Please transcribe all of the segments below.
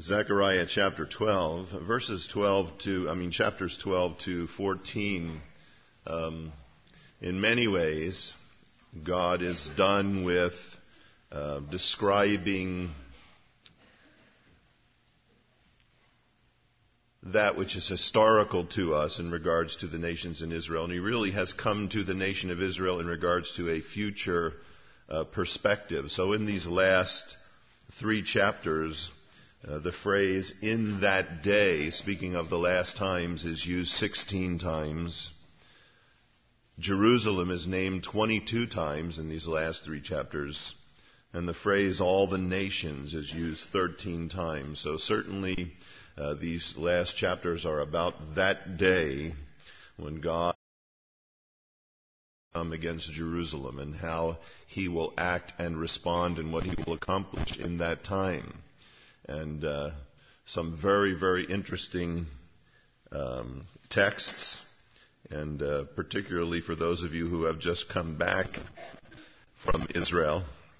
Zechariah chapter 12, chapters 12 to 14. In many ways, God is done with describing that which is historical to us in regards to the nations in Israel. And he really has come to the nation of Israel in regards to a future perspective. So in these last 3 chapters, the phrase "in that day," speaking of the last times, is used 16 times. Jerusalem is named 22 times in these last 3 chapters. And the phrase "all the nations" is used 13 times. So certainly these last chapters are about that day when God will come against Jerusalem and how he will act and respond and what he will accomplish in that time. And some very, very interesting texts, and particularly for those of you who have just come back from Israel,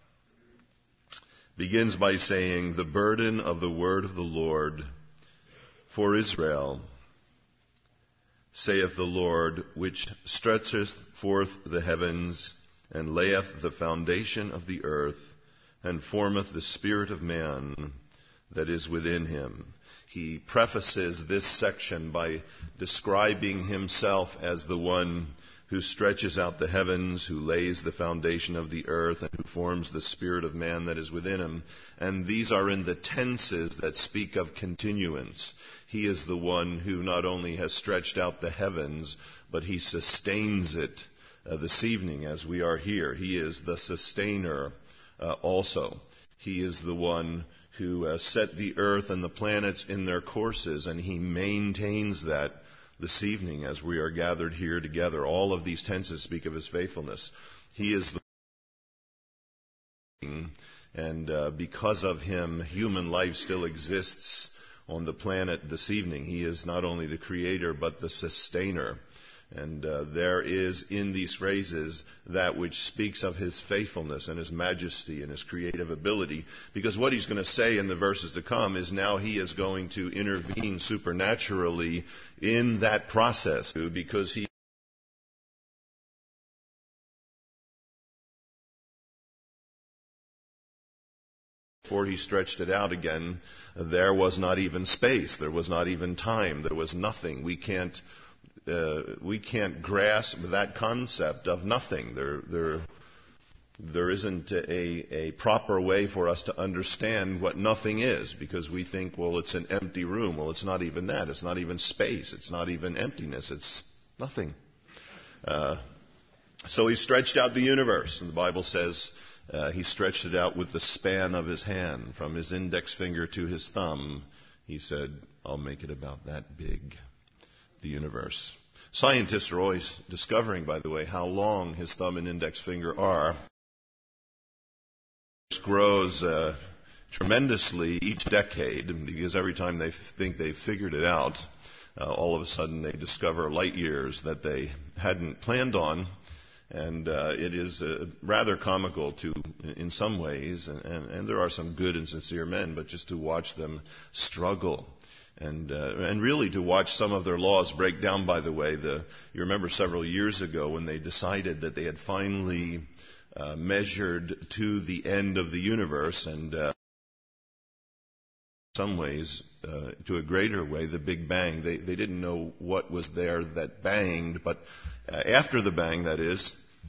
begins by saying, "The burden of the word of the Lord for Israel, saith the Lord, which stretcheth forth the heavens, and layeth the foundation of the earth, and formeth the spirit of man that is within him." He prefaces this section by describing himself as the one who stretches out the heavens, who lays the foundation of the earth, and who forms the spirit of man that is within him. And these are in the tenses that speak of continuance. He is the one who not only has stretched out the heavens, but he sustains it this evening as we are here. He is the sustainer also. He is the one who set the earth and the planets in their courses, and he maintains that this evening as we are gathered here together. All of these tenses speak of his faithfulness. He is the king, and because of him, human life still exists on the planet this evening. He is not only the creator, but the sustainer. And there is in these phrases that which speaks of his faithfulness and his majesty and his creative ability. Because what he's going to say in the verses to come is now he is going to intervene supernaturally in that process. Because before he stretched it out again, there was not even space. There was not even time. There was nothing. We can't grasp that concept of nothing. There isn't a proper way for us to understand what nothing is, because we think, well, it's an empty room. Well, it's not even that. It's not even space. It's not even emptiness. It's nothing. So he stretched out the universe, and the Bible says he stretched it out with the span of his hand, from his index finger to his thumb. He said, "I'll make it about that big." The universe. Scientists are always discovering, by the way, how long his thumb and index finger are. It grows tremendously each decade, because every time they think they've figured it out, all of a sudden they discover light years that they hadn't planned on. And it is rather comical in some ways, and there are some good and sincere men, but just to watch them struggle. And really to watch some of their laws break down, by the way. You remember several years ago when they decided that they had finally measured to the end of the universe, and in some ways, to a greater way, the Big Bang. They didn't know what was there that banged, but after the bang, that is.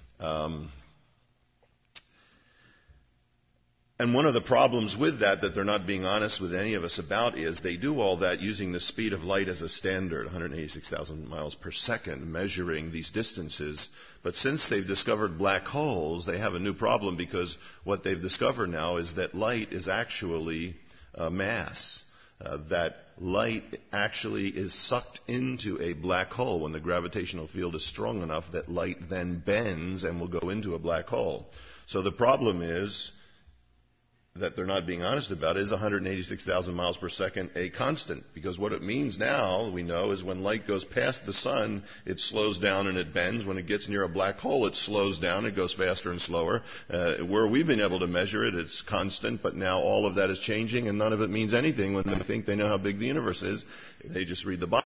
And one of the problems with that they're not being honest with any of us about, is they do all that using the speed of light as a standard, 186,000 miles per second, measuring these distances. But since they've discovered black holes, they have a new problem, because what they've discovered now is that light is actually mass. That light actually is sucked into a black hole when the gravitational field is strong enough that light then bends and will go into a black hole. So the problem is, that they're not being honest about is 186,000 miles per second a constant. Because what it means now, we know, is when light goes past the sun, it slows down and it bends. When it gets near a black hole, it slows down, it goes faster and slower. Where we've been able to measure it, it's constant, but now all of that is changing, and none of it means anything when they think they know how big the universe is. They just read the Bible.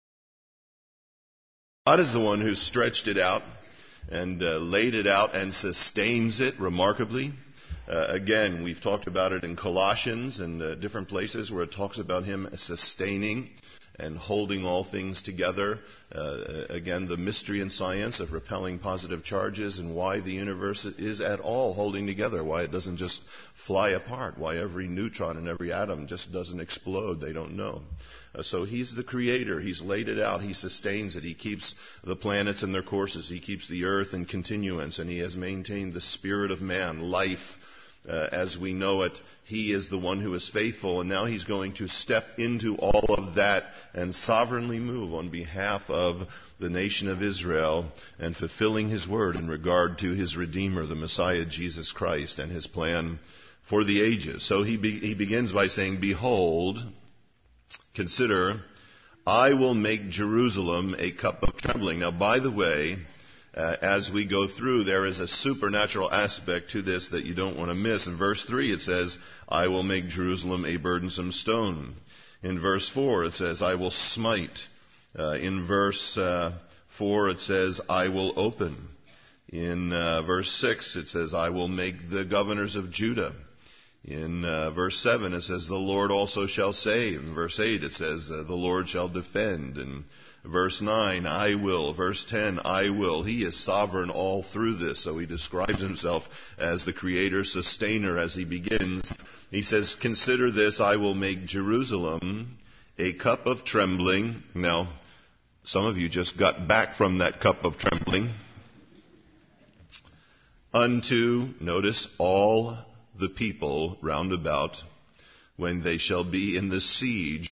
God is the one who stretched it out and laid it out and sustains it remarkably. Again, we've talked about it in Colossians and different places where it talks about Him sustaining and holding all things together. Again, the mystery and science of repelling positive charges and why the universe is at all holding together, why it doesn't just fly apart, why every neutron and every atom just doesn't explode. They don't know. So He's the Creator. He's laid it out. He sustains it. He keeps the planets in their courses. He keeps the earth in continuance, and He has maintained the spirit of man, life, as we know it. He is the one who is faithful, and now He's going to step into all of that and sovereignly move on behalf of the nation of Israel and fulfilling His word in regard to His Redeemer, the Messiah, Jesus Christ, and His plan for the ages. So He begins by saying, "Behold, consider, I will make Jerusalem a cup of trembling." Now, by the way, as we go through, there is a supernatural aspect to this that you don't want to miss. In verse 3 it says, "I will make Jerusalem a burdensome stone." In verse 4 it says, "I will smite." In verse 4 it says, "I will open." In verse 6 it says, "I will make the governors of Judah." In verse 7 it says, "The Lord also shall save." In verse 8 it says, "The Lord shall defend." And verse 9, "I will." Verse 10, "I will." He is sovereign all through this. So He describes Himself as the Creator, Sustainer as He begins. He says, "Consider this, I will make Jerusalem a cup of trembling." Now, some of you just got back from that cup of trembling. "Unto," notice, "all the people round about, when they shall be in the siege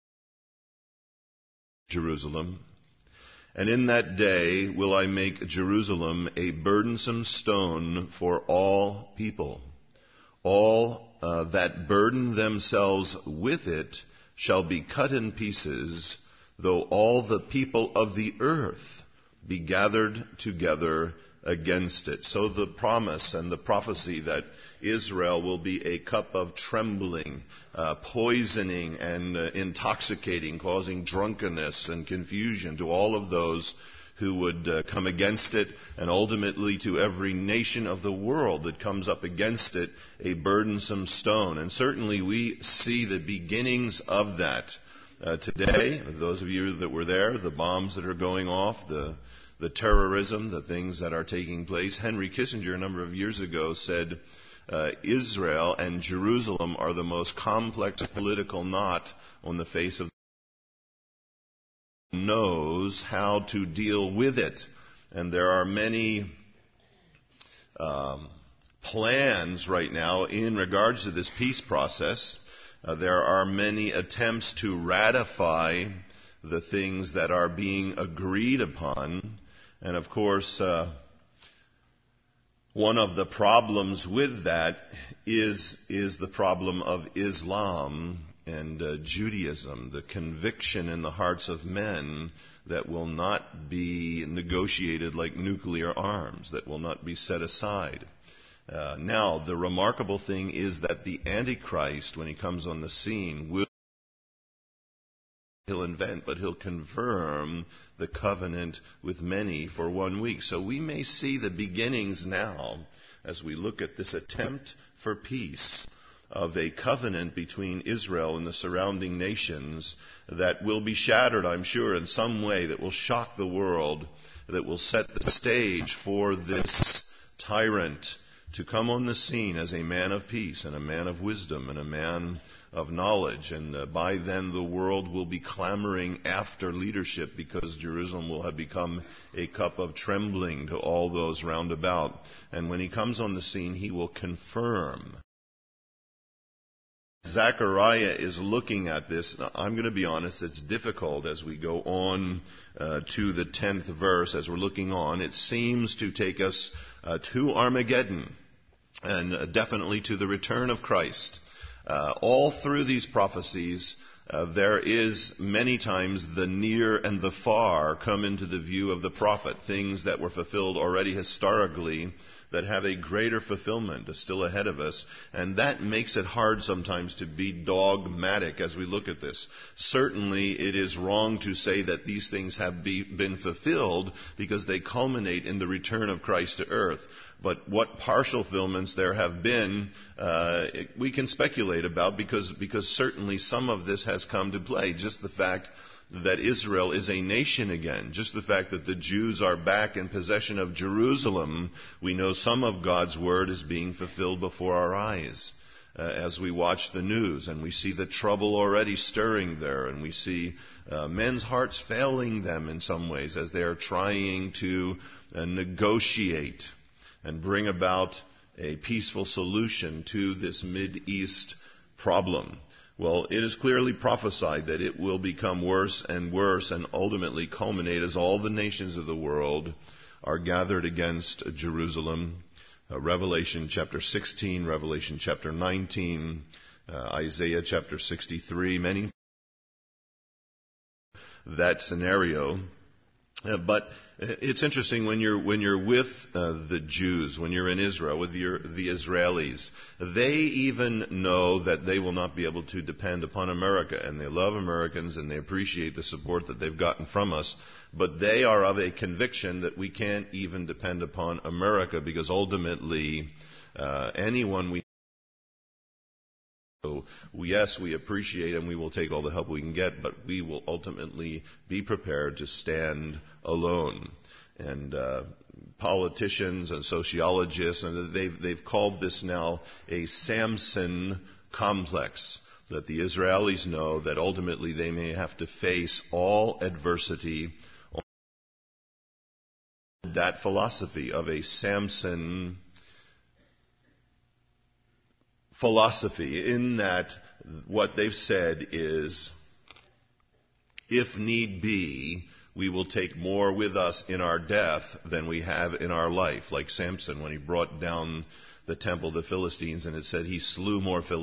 Jerusalem. And in that day will I make Jerusalem a burdensome stone for all people. All that burden themselves with it shall be cut in pieces, though all the people of the earth be gathered together against it." So the promise and the prophecy that Israel will be a cup of trembling, poisoning and intoxicating, causing drunkenness and confusion to all of those who would come against it, and ultimately to every nation of the world that comes up against it, a burdensome stone. And certainly we see the beginnings of that today. Those of you that were there, the bombs that are going off, the terrorism, the things that are taking place. Henry Kissinger a number of years ago said, Israel and Jerusalem are the most complex political knot on the face of the earth. Knows how to deal with it. And there are many plans right now in regards to this peace process. There are many attempts to ratify the things that are being agreed upon. And of course, one of the problems with that is the problem of Islam and Judaism, the conviction in the hearts of men that will not be negotiated like nuclear arms, that will not be set aside. Now, the remarkable thing is that the Antichrist, when he comes on the scene, he'll invent, but he'll confirm the covenant with many for 1 week. So we may see the beginnings now, as we look at this attempt for peace, of a covenant between Israel and the surrounding nations that will be shattered, I'm sure, in some way, that will shock the world, that will set the stage for this tyrant to come on the scene as a man of peace and a man of wisdom and a man of knowledge. And by then the world will be clamoring after leadership, because Jerusalem will have become a cup of trembling to all those round about. And when he comes on the scene, he will confirm. Zechariah is looking at this. Now, I'm going to be honest, it's difficult as we go on to the 10th verse. As we're looking on, it seems to take us to Armageddon, and definitely to the return of Christ. All through these prophecies, there is many times the near and the far come into the view of the prophet, things that were fulfilled already historically that have a greater fulfillment still ahead of us, and that makes it hard sometimes to be dogmatic as we look at this. Certainly it is wrong to say that these things have been fulfilled because they culminate in the return of Christ to earth. But what partial fulfillments there have been, we can speculate about because certainly some of this has come to play. Just the fact that Israel is a nation again, just the fact that the Jews are back in possession of Jerusalem, we know some of God's word is being fulfilled before our eyes as we watch the news, and we see the trouble already stirring there, and we see men's hearts failing them in some ways as they are trying to negotiate and bring about a peaceful solution to this Mideast problem. Well, it is clearly prophesied that it will become worse and worse and ultimately culminate as all the nations of the world are gathered against Jerusalem. Revelation chapter 16, Revelation chapter 19, Isaiah chapter 63, many that scenario. But it's interesting when you're with the Jews, when you're in Israel with the Israelis, they even know that they will not be able to depend upon America, and they love Americans and they appreciate the support that they've gotten from us. But they are of a conviction that we can't even depend upon America because ultimately anyone we So, yes, we appreciate and we will take all the help we can get, but we will ultimately be prepared to stand alone. And politicians and sociologists, and they've called this now a Samson complex, that the Israelis know that ultimately they may have to face all adversity. That philosophy of a Samson philosophy, in that what they've said is, if need be, we will take more with us in our death than we have in our life. Like Samson, when he brought down the temple of the Philistines, and it said he slew more Philistines.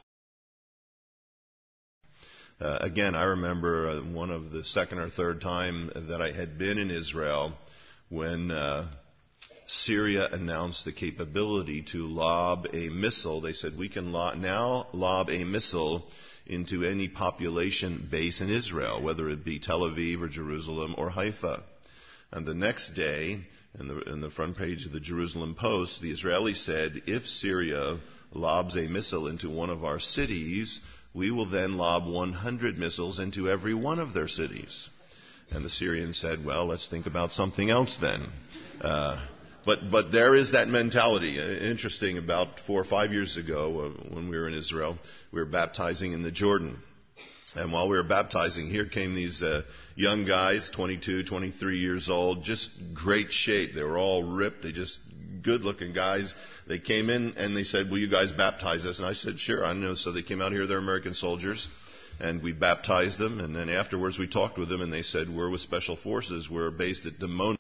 Again, I remember one of the second or third time that I had been in Israel when Syria announced the capability to lob a missile. They said, we can now lob a missile into any population base in Israel, whether it be Tel Aviv or Jerusalem or Haifa. And the next day, in the front page of the Jerusalem Post, the Israelis said, if Syria lobs a missile into one of our cities, we will then lob 100 missiles into every one of their cities. And the Syrians said, well, let's think about something else then. But there is that mentality. Interesting, about 4 or 5 years ago, when we were in Israel, we were baptizing in the Jordan. And while we were baptizing, here came these young guys, 22, 23 years old, just great shape. They were all ripped. They just good-looking guys. They came in and they said, will you guys baptize us? And I said, sure, I know. So they came out here. They're American soldiers. And we baptized them. And then afterwards we talked with them, and they said, we're with Special Forces. We're based at Dimona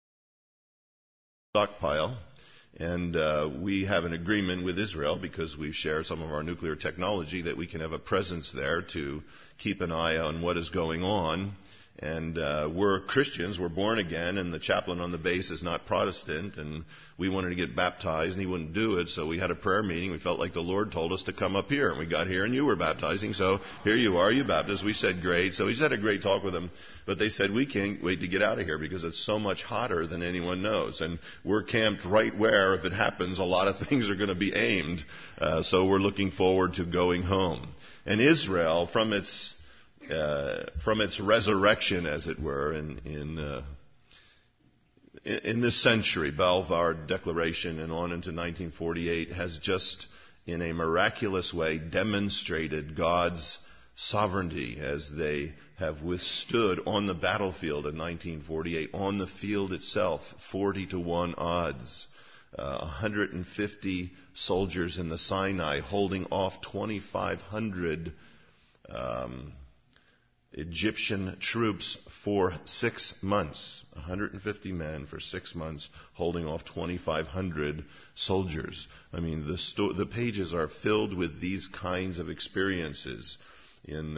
stockpile, and we have an agreement with Israel because we share some of our nuclear technology that we can have a presence there to keep an eye on what is going on. And we're Christians, we're born again, and the chaplain on the base is not Protestant, and we wanted to get baptized, and he wouldn't do it, so we had a prayer meeting. We felt like the Lord told us to come up here, and we got here, and you were baptizing, so here you are, you baptized. We said, great. So he's had a great talk with them, but they said, we can't wait to get out of here because it's so much hotter than anyone knows, and we're camped right where, if it happens, a lot of things are going to be aimed, so we're looking forward to going home. And Israel, from its resurrection, as it were, in this century, Balfour Declaration and on into 1948, has just, in a miraculous way, demonstrated God's sovereignty as they have withstood on the battlefield in 1948, on the field itself, 40-1 odds. 150 soldiers in the Sinai holding off 2,500 Egyptian troops for 6 months. 150 men for 6 months, holding off 2,500 soldiers. I mean, the pages are filled with these kinds of experiences. In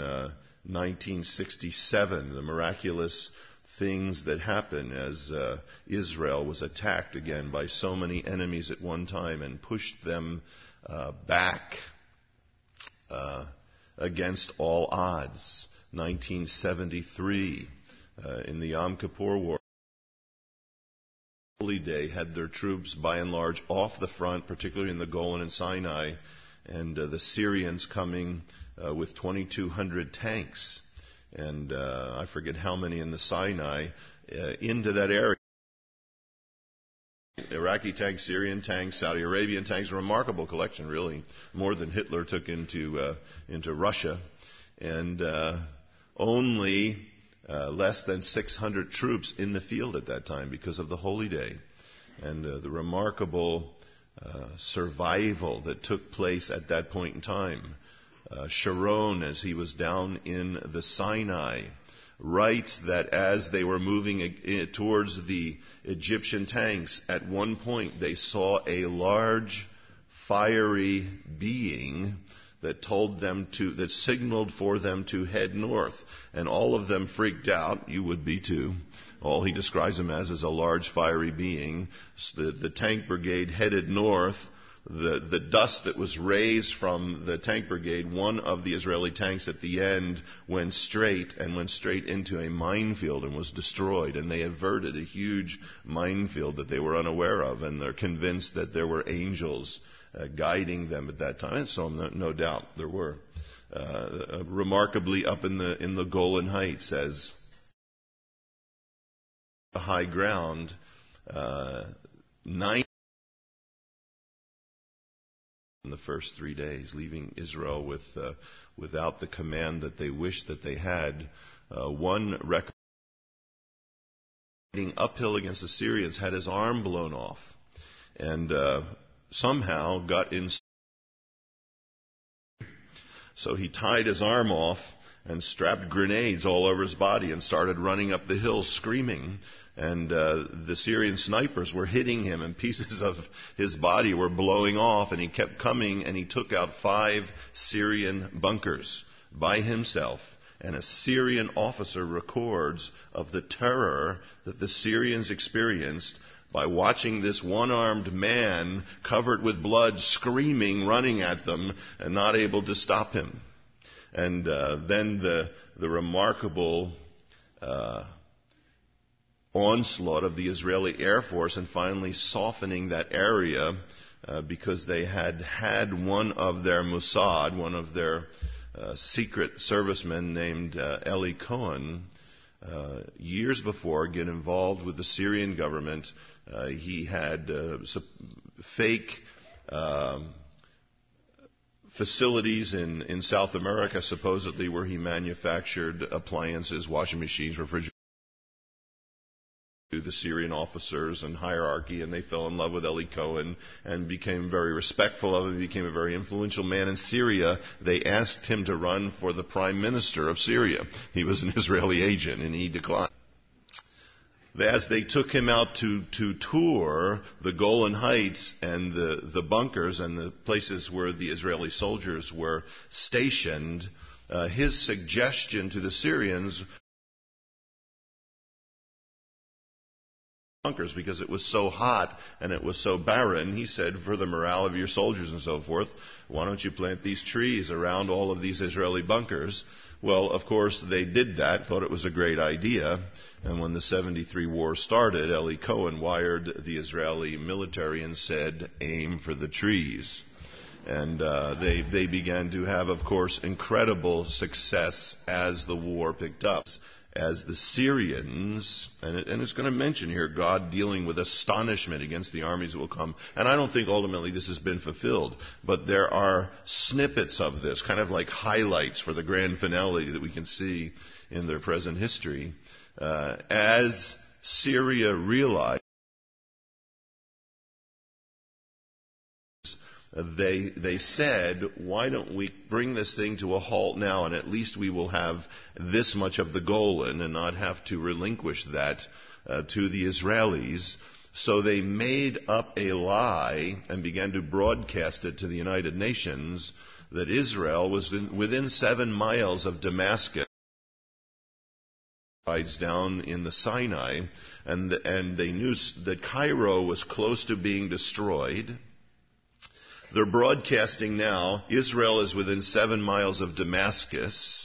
1967, the miraculous things that happened as Israel was attacked again by so many enemies at one time and pushed them back against all odds. 1973, in the Yom Kippur War, Holy Day had their troops by and large off the front, particularly in the Golan and Sinai, and the Syrians coming with 2,200 tanks, and I forget how many in the Sinai, into that area. Iraqi tanks, Syrian tanks, Saudi Arabian tanks, a remarkable collection, really, more than Hitler took into Russia, and only less than 600 troops in the field at that time because of the Holy Day, and the remarkable survival that took place at that point in time. Sharon, as he was down in the Sinai, writes that as they were moving towards the Egyptian tanks, at one point they saw a large fiery being that signaled for them to head north. And all of them freaked out. You would be too. All he describes him as is a large fiery being. The tank brigade headed north. The dust that was raised from the tank brigade, one of the Israeli tanks at the end went straight into a minefield and was destroyed. And they averted a huge minefield that they were unaware of. And they're convinced that there were angels guiding them at that time. And so no doubt there were. Remarkably, up in the Golan Heights, as the high ground, 9 in the first 3 days, leaving Israel without the command that they wished that they had. One record uphill against the Syrians had his arm blown off, and somehow got in. So he tied his arm off and strapped grenades all over his body and started running up the hill screaming. And the Syrian snipers were hitting him, and pieces of his body were blowing off, and he kept coming, and he took out 5 Syrian bunkers by himself. And a Syrian officer records of the terror that the Syrians experienced by watching this one-armed man covered with blood screaming, running at them, and not able to stop him. And then the remarkable onslaught of the Israeli Air Force, and finally softening that area because they had one of their Mossad, one of their secret servicemen named Eli Cohen, years before get involved with the Syrian government. He had fake facilities in South America, supposedly, where he manufactured appliances, washing machines, refrigerators, to the Syrian officers and hierarchy, and they fell in love with Eli Cohen and became very respectful of him. He became a very influential man in Syria. They asked him to run for the prime minister of Syria. He was an Israeli agent, and he declined. As they took him out to tour the Golan Heights and the bunkers and the places where the Israeli soldiers were stationed, his suggestion to the Syrians, bunkers, because it was so hot and it was so barren, he said, for the morale of your soldiers and so forth, why don't you plant these trees around all of these Israeli bunkers? Well, of course, they did that, thought it was a great idea, and when the 73 war started, Eli Cohen wired the Israeli military and said, aim for the trees. And they began to have, of course, incredible success as the war picked up. As the Syrians, and it's going to mention here God dealing with astonishment against the armies that will come. And I don't think ultimately this has been fulfilled, but there are snippets of this, kind of like highlights for the grand finale that we can see in their present history. As Syria realized they said, why don't we bring this thing to a halt now, and at least we will have this much of the Golan and not have to relinquish that to the Israelis. So they made up a lie and began to broadcast it to the United Nations that Israel was within 7 miles of Damascus, down in the Sinai, and they knew that Cairo was close to being destroyed. They're broadcasting now, Israel is within 7 miles of Damascus.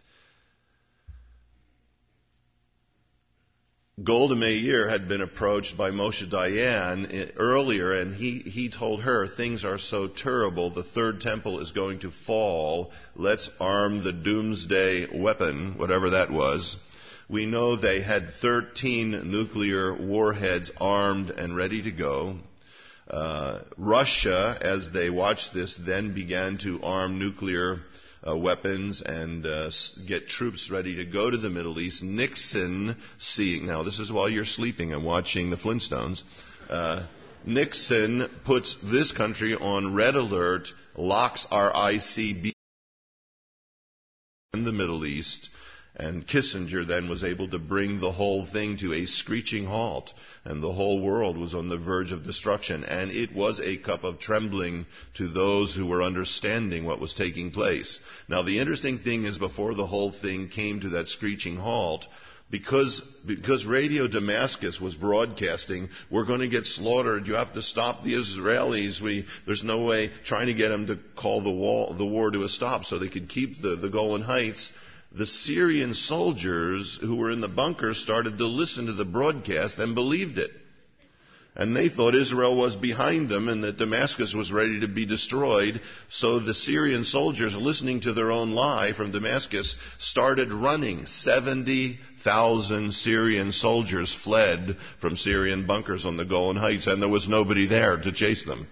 Golda Meir had been approached by Moshe Dayan earlier, and he told her, things are so terrible, the third temple is going to fall, let's arm the doomsday weapon, whatever that was. We know they had 13 nuclear warheads armed and ready to go. Russia, as they watched this, then began to arm nuclear weapons and get troops ready to go to the Middle East. Nixon, now this is while you're sleeping and watching the Flintstones, Nixon puts this country on red alert, locks our ICB in the Middle East, and Kissinger then was able to bring the whole thing to a screeching halt, and the whole world was on the verge of destruction. And it was a cup of trembling to those who were understanding what was taking place. Now, the interesting thing is, before the whole thing came to that screeching halt, because Radio Damascus was broadcasting, we're going to get slaughtered, you have to stop the Israelis, there's no way, trying to get them to call the war to a stop so they could keep the Golan Heights. The Syrian soldiers who were in the bunkers started to listen to the broadcast and believed it. And they thought Israel was behind them and that Damascus was ready to be destroyed. So the Syrian soldiers, listening to their own lie from Damascus, started running. 70,000 Syrian soldiers fled from Syrian bunkers on the Golan Heights, and there was nobody there to chase them.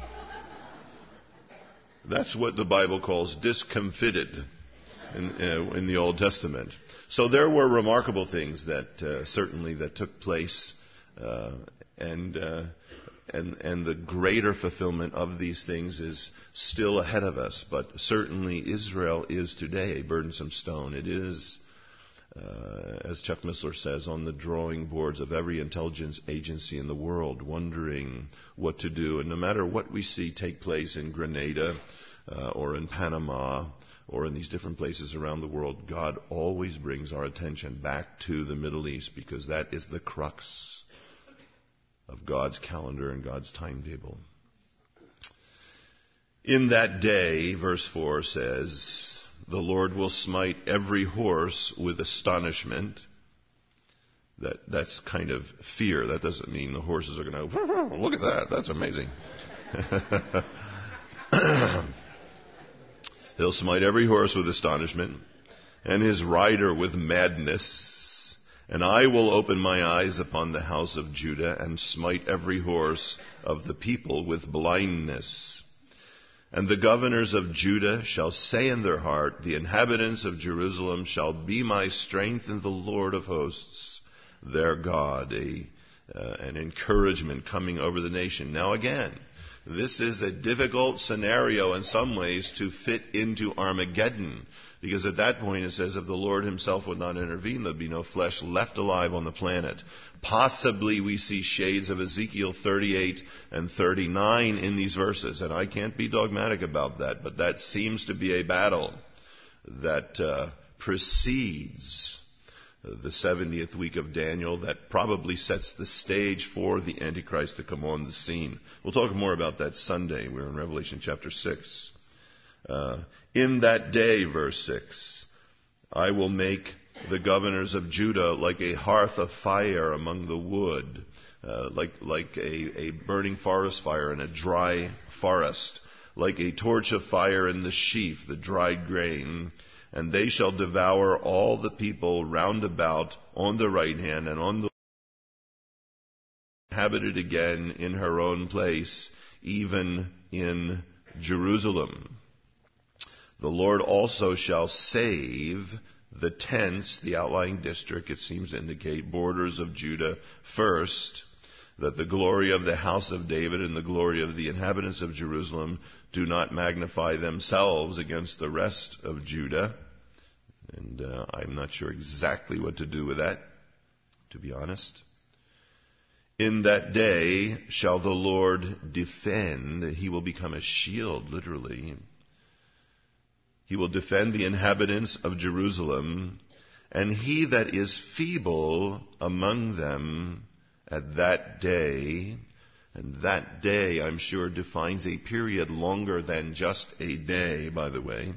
That's what the Bible calls discomfited in the Old Testament. So there were remarkable things that certainly that took place, and the greater fulfillment of these things is still ahead of us. But certainly Israel is today a burdensome stone. It is, as Chuck Missler says, on the drawing boards of every intelligence agency in the world, wondering what to do. And no matter what we see take place in Grenada or in Panama, or in these different places around the world, God always brings our attention back to the Middle East, because that is the crux of God's calendar and God's timetable. In that day, verse 4 says, the Lord will smite every horse with astonishment. That's kind of fear. That doesn't mean the horses are going to, look at that, that's amazing. He'll smite every horse with astonishment, and his rider with madness. And I will open my eyes upon the house of Judah, and smite every horse of the people with blindness. And the governors of Judah shall say in their heart, the inhabitants of Jerusalem shall be my strength in the Lord of hosts, their God. An encouragement coming over the nation. Now again, this is a difficult scenario in some ways to fit into Armageddon, because at that point it says if the Lord himself would not intervene, there'd be no flesh left alive on the planet. Possibly we see shades of Ezekiel 38 and 39 in these verses, and I can't be dogmatic about that, but that seems to be a battle that precedes the 70th week of Daniel, that probably sets the stage for the Antichrist to come on the scene. We'll talk more about that Sunday. We're in Revelation chapter 6. In that day, verse 6, I will make the governors of Judah like a hearth of fire among the wood, like a burning forest fire in a dry forest, like a torch of fire in the sheaf, the dried grain. And they shall devour all the people round about on the right hand and on the inhabited again in her own place, even in Jerusalem. The Lord also shall save the tents, the outlying district, it seems to indicate, borders of Judah first. that the glory of the house of David and the glory of the inhabitants of Jerusalem do not magnify themselves against the rest of Judah. And I'm not sure exactly what to do with that, to be honest. In that day shall the Lord defend. He will become a shield, literally. He will defend the inhabitants of Jerusalem, and he that is feeble among them at that day, and that day, I'm sure, defines a period longer than just a day, by the way.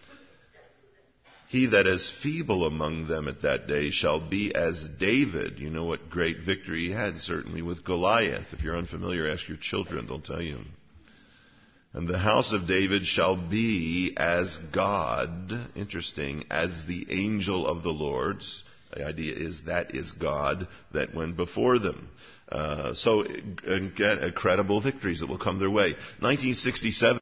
He that is feeble among them at that day shall be as David. You know what great victory he had, certainly, with Goliath. If you're unfamiliar, ask your children, they'll tell you. And the house of David shall be as God, interesting, as the angel of the Lord. The idea is that is God that went before them. So again, credible victories that will come their way. 1967,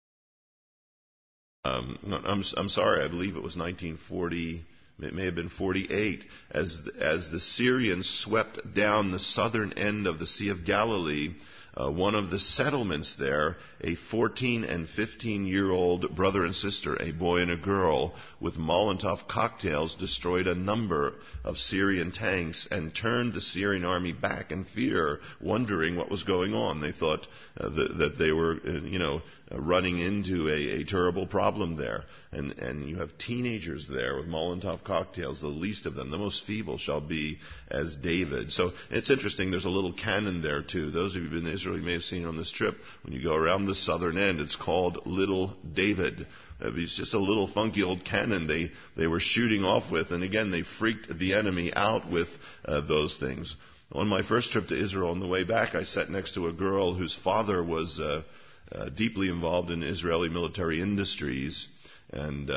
I'm sorry, I believe it was 1940, it may have been 48, as the Syrians swept down the southern end of the Sea of Galilee. One of the settlements there, a 14 and 15-year-old brother and sister, a boy and a girl, with Molotov cocktails, destroyed a number of Syrian tanks and turned the Syrian army back in fear, wondering what was going on. They thought that they were, running into a terrible problem there. And you have teenagers there with Molotov cocktails, the least of them, the most feeble, shall be as David. So it's interesting, there's a little cannon there too. Those of you who've been to Israel, you may have seen it on this trip. When you go around the southern end, it's called Little David. It's just a little funky old cannon they were shooting off with. And again, they freaked the enemy out with those things. On my first trip to Israel, on the way back, I sat next to a girl whose father was deeply involved in Israeli military industries. And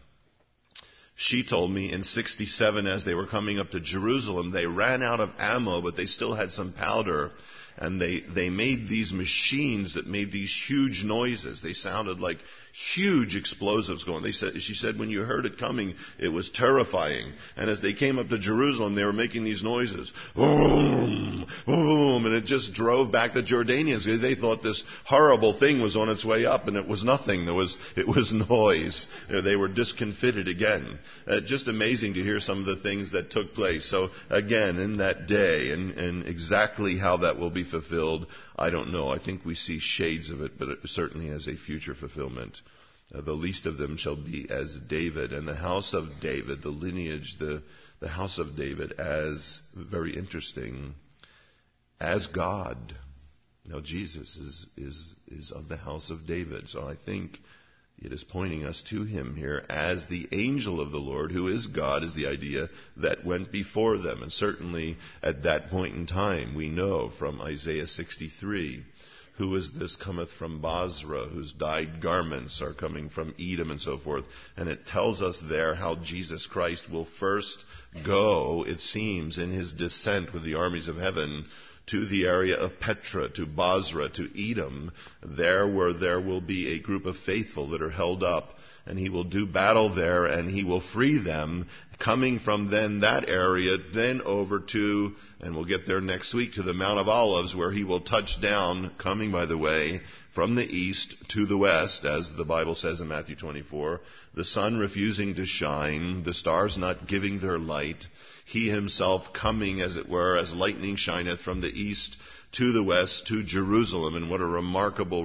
she told me in 1967, as they were coming up to Jerusalem, they ran out of ammo, but they still had some powder. And they made these machines that made these huge noises. They sounded like huge explosives going. She said when you heard it coming, it was terrifying. And as they came up to Jerusalem, they were making these noises. Boom, boom, and it just drove back the Jordanians. They thought this horrible thing was on its way up, and it was nothing. It was noise. They were discomfited again. Just amazing to hear some of the things that took place. So again, in that day, and exactly how that will be fulfilled, I don't know. I think we see shades of it, but it certainly has a future fulfillment. The least of them shall be as David, and the house of David, the lineage, the house of David, as, very interesting, as God. Now Jesus is of the house of David, so I think it is pointing us to him here as the angel of the Lord, who is God, is the idea that went before them. And certainly at that point in time, we know from Isaiah 63, who is this cometh from Basra, whose dyed garments are coming from Edom and so forth. And it tells us there how Jesus Christ will first go, it seems, in his descent with the armies of heaven to the area of Petra, to Basra, to Edom, there where there will be a group of faithful that are held up. And he will do battle there, and he will free them, coming from then that area, then over to, and we'll get there next week, to the Mount of Olives, where he will touch down, coming, by the way, from the east to the west, as the Bible says in Matthew 24, the sun refusing to shine, the stars not giving their light, he himself coming, as it were, as lightning shineth from the east to the west, to Jerusalem. And what a remarkable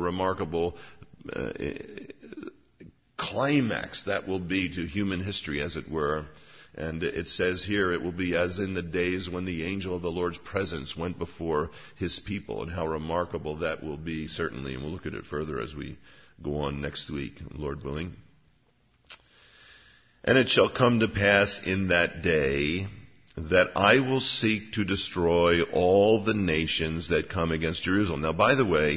climax that will be to human history, as it were. And it says here, it will be as in the days when the angel of the Lord's presence went before his people, and how remarkable that will be, certainly. And we'll look at it further as we go on next week, Lord willing. And it shall come to pass in that day that I will seek to destroy all the nations that come against Jerusalem. Now, by the way,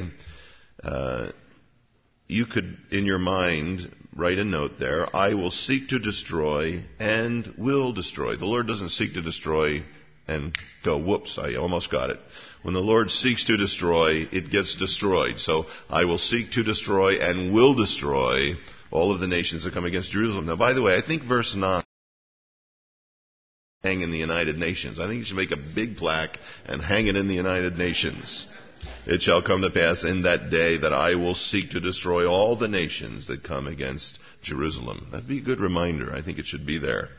you could, in your mind, write a note there. I will seek to destroy and will destroy. The Lord doesn't seek to destroy and go, whoops, I almost got it. When the Lord seeks to destroy, it gets destroyed. So I will seek to destroy and will destroy all of the nations that come against Jerusalem. Now, by the way, I think verse 9, hang in the United Nations. I think you should make a big plaque and hang it in the United Nations. It shall come to pass in that day that I will seek to destroy all the nations that come against Jerusalem. That'd be a good reminder. I think it should be there.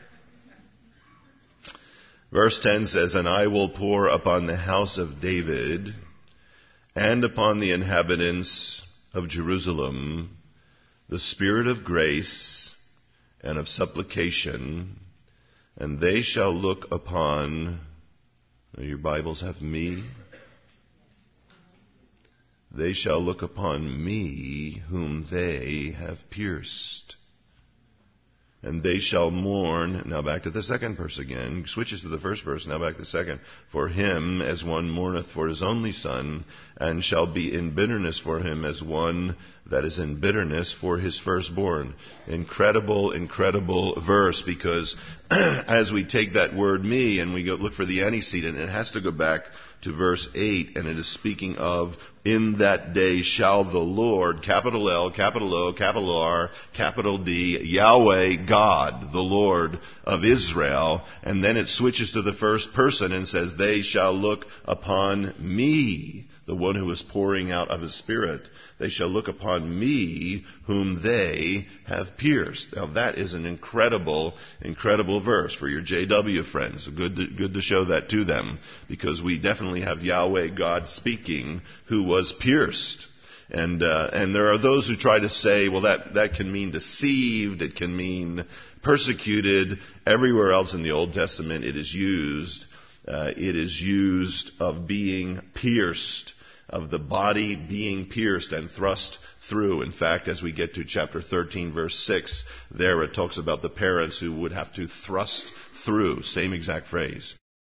Verse 10 says, and I will pour upon the house of David and upon the inhabitants of Jerusalem the spirit of grace and of supplication, and they shall look upon, your Bibles have me, they shall look upon me whom they have pierced. And they shall mourn, now back to the second verse again, switches to the first verse, now back to the second, for him as one mourneth for his only son, and shall be in bitterness for him as one that is in bitterness for his firstborn. Incredible, incredible verse, because as we take that word me and we go look for the antecedent, it has to go back to verse 8, and it is speaking of, in that day shall the Lord, capital L, capital O, capital R, capital D, Yahweh, God, the Lord of Israel. And then it switches to the first person and says, they shall look upon me, the one who is pouring out of his Spirit. They shall look upon me whom they have pierced. Now that is an incredible, incredible verse for your JW friends. Good to show that to them, because we definitely have Yahweh God speaking who was pierced. And there are those who try to say, well, that can mean deceived, it can mean persecuted. Everywhere else in the Old Testament it is used of being pierced, of the body being pierced and thrust through. In fact, as we get to chapter 13, verse 6, there it talks about the parents who would have to thrust through. Same exact phrase.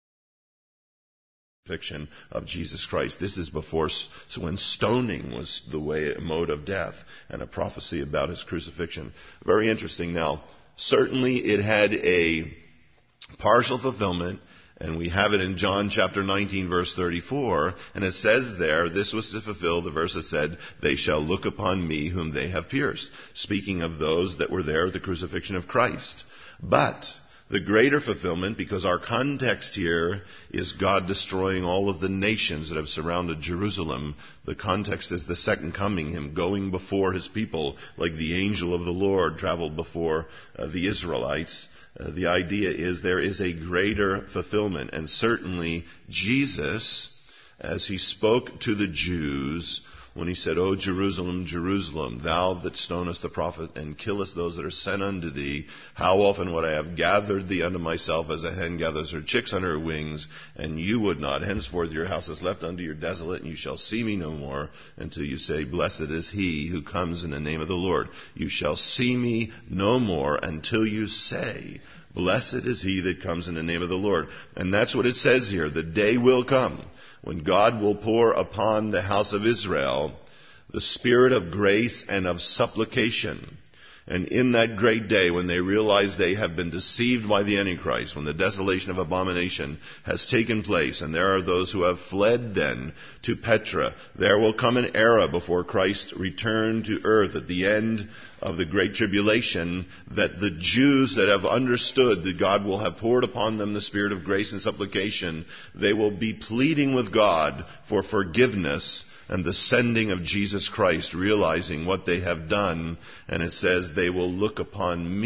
Crucifixion of Jesus Christ. This is before, so when stoning was the mode of death, and a prophecy about his crucifixion. Very interesting. Now, certainly it had a partial fulfillment, and we have it in John chapter 19, verse 34, and it says there, this was to fulfill the verse that said, they shall look upon me whom they have pierced, speaking of those that were there at the crucifixion of Christ. But the greater fulfillment, because our context here is God destroying all of the nations that have surrounded Jerusalem. The context is the second coming, him going before his people, like the angel of the Lord traveled before the Israelites. The idea is there is a greater fulfillment. And certainly Jesus, as he spoke to the Jews, when he said, O Jerusalem, Jerusalem, thou that stonest the prophet and killest those that are sent unto thee, how often would I have gathered thee unto myself as a hen gathers her chicks under her wings, and you would not. Henceforth your house is left unto your desolate, and you shall see me no more until you say, blessed is he who comes in the name of the Lord. You shall see me no more until you say, blessed is he that comes in the name of the Lord. And that's what it says here. The day will come when God will pour upon the house of Israel the spirit of grace and of supplication. And in that great day, when they realize they have been deceived by the Antichrist, when the desolation of abomination has taken place, and there are those who have fled then to Petra, there will come an era before Christ returned to earth at the end of the Great Tribulation, that the Jews that have understood that God will have poured upon them the spirit of grace and supplication, they will be pleading with God for forgiveness and the sending of Jesus Christ, realizing what they have done. And it says, they will look upon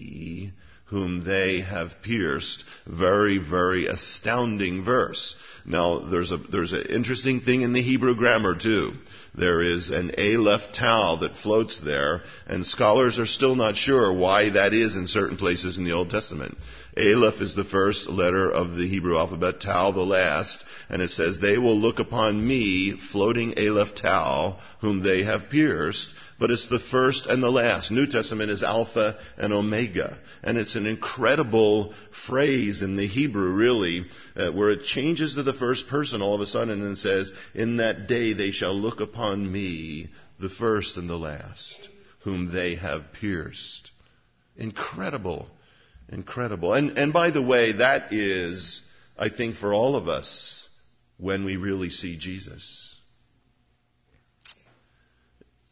me whom they have pierced. Very, very astounding verse. Now, there's an interesting thing in the Hebrew grammar too. There is an aleph tau that floats there, and scholars are still not sure why that is in certain places in the Old Testament. Aleph is the first letter of the Hebrew alphabet, tau the last, and it says, they will look upon me, floating aleph tau, whom they have pierced. But it's the first and the last. New Testament is Alpha and Omega. And it's an incredible phrase in the Hebrew, really, where it changes to the first person all of a sudden and says, in that day they shall look upon me, the first and the last, whom they have pierced. Incredible. Incredible. And by the way, that is, I think, for all of us, when we really see Jesus.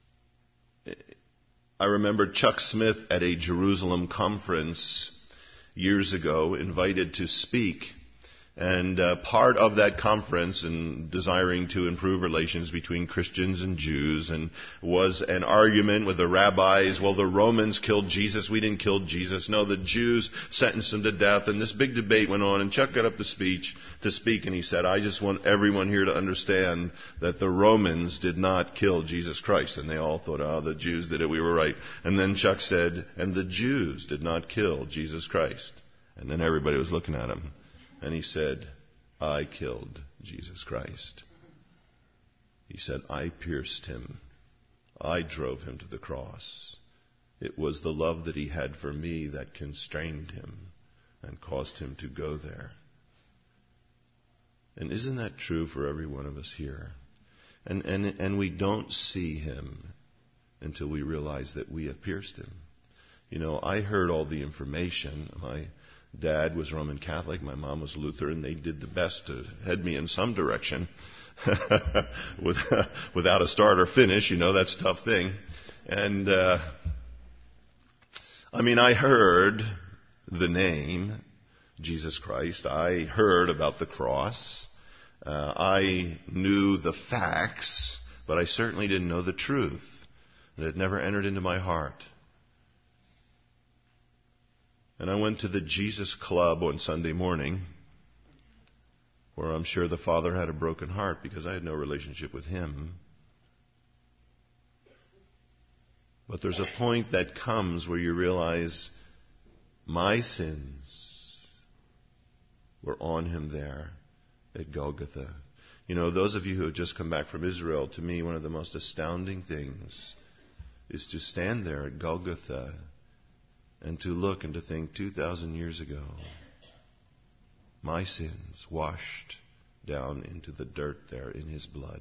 I remember Chuck Smith at a Jerusalem conference years ago invited to speak. And part of that conference, and desiring to improve relations between Christians and Jews, and was an argument with the rabbis. Well, the Romans killed Jesus. We didn't kill Jesus. No, the Jews sentenced him to death. And this big debate went on. And Chuck got up to speak, and he said, I just want everyone here to understand that the Romans did not kill Jesus Christ. And they all thought, oh, the Jews did it. We were right. And then Chuck said, and the Jews did not kill Jesus Christ. And then everybody was looking at him. And he said, I killed Jesus Christ. He said, I pierced him. I drove him to the cross. It was the love that he had for me that constrained him and caused him to go there. And isn't that true for every one of us here? And we don't see him until we realize that we have pierced him. You know, I heard all the information. My dad was Roman Catholic. My mom was Lutheran. They did the best to head me in some direction. Without a start or finish, you know, that's a tough thing. And, I heard the name Jesus Christ. I heard about the cross. I knew the facts, but I certainly didn't know the truth. It had never entered into my heart. And I went to the Jesus Club on Sunday morning, where I'm sure the Father had a broken heart because I had no relationship with him. But there's a point that comes where you realize my sins were on him there at Golgotha. You know, those of you who have just come back from Israel, to me, one of the most astounding things is to stand there at Golgotha and to look and to think 2,000 years ago, my sins washed down into the dirt there in his blood.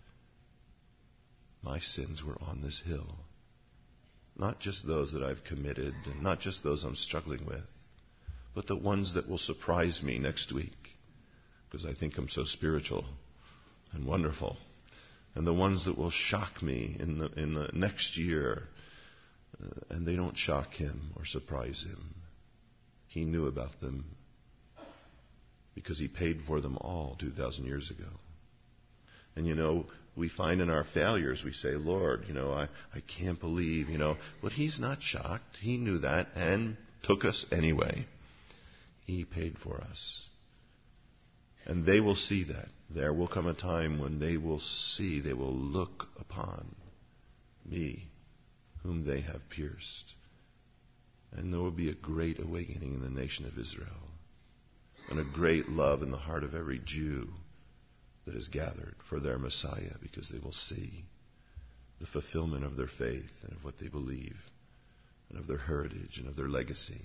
My sins were on this hill. Not just those that I've committed, and not just those I'm struggling with, but the ones that will surprise me next week, because I think I'm so spiritual and wonderful, and the ones that will shock me in the next year. And they don't shock him or surprise him. He knew about them because he paid for them all 2,000 years ago. And you know, we find in our failures, we say, Lord, you know, I can't believe, you know. But he's not shocked. He knew that and took us anyway. He paid for us. And they will see that. There will come a time when they will look upon me, whom they have pierced. And there will be a great awakening in the nation of Israel, and a great love in the heart of every Jew that is gathered for their Messiah, because they will see the fulfillment of their faith and of what they believe, and of their heritage and of their legacy.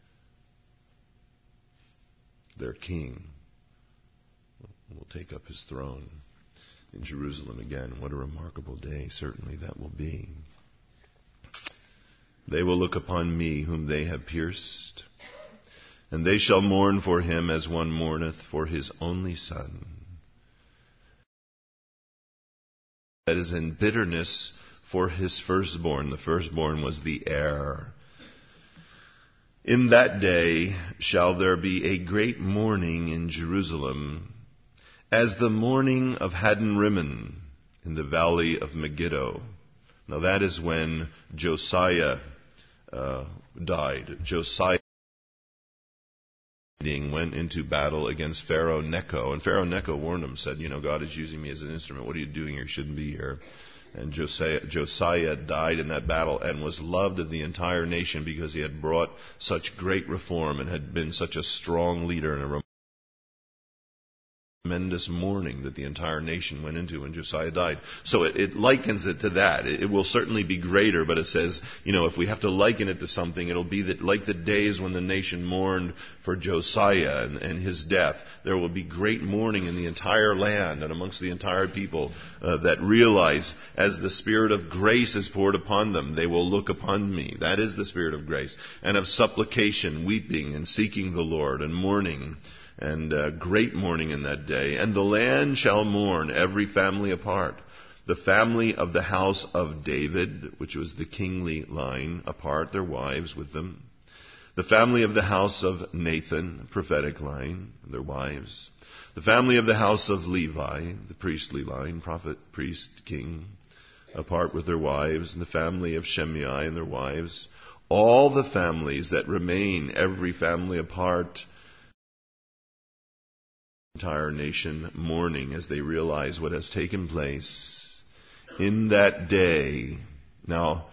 Their king will take up his throne in Jerusalem again. What a remarkable day, certainly, that will be. They will look upon me whom they have pierced, and they shall mourn for him as one mourneth for his only son. That is in bitterness for his firstborn. The firstborn was the heir. In that day shall there be a great mourning in Jerusalem, as the mourning of Hadden Rimmon in the valley of Megiddo. Now that is when Josiah died. Josiah went into battle against Pharaoh Necho. And Pharaoh Necho warned him, said, you know, God is using me as an instrument. What are you doing here? You shouldn't be here. And Josiah died in that battle and was loved of the entire nation because he had brought such great reform and had been such a strong leader and a tremendous mourning that the entire nation went into when Josiah died. So it likens it to that. It will certainly be greater, but it says, you know, if we have to liken it to something, it'll be that like the days when the nation mourned for Josiah and his death. There will be great mourning in the entire land and amongst the entire people that realize as the Spirit of grace is poured upon them, they will look upon me. That is the Spirit of grace. And of supplication, weeping and seeking the Lord and mourning. And great mourning in that day. And the land shall mourn, every family apart. The family of the house of David, which was the kingly line, apart, their wives with them. The family of the house of Nathan, prophetic line, and their wives. The family of the house of Levi, the priestly line, prophet, priest, king, apart with their wives. And the family of Shimei and their wives. All the families that remain, every family apart. Entire nation mourning as they realize what has taken place in that day. Now,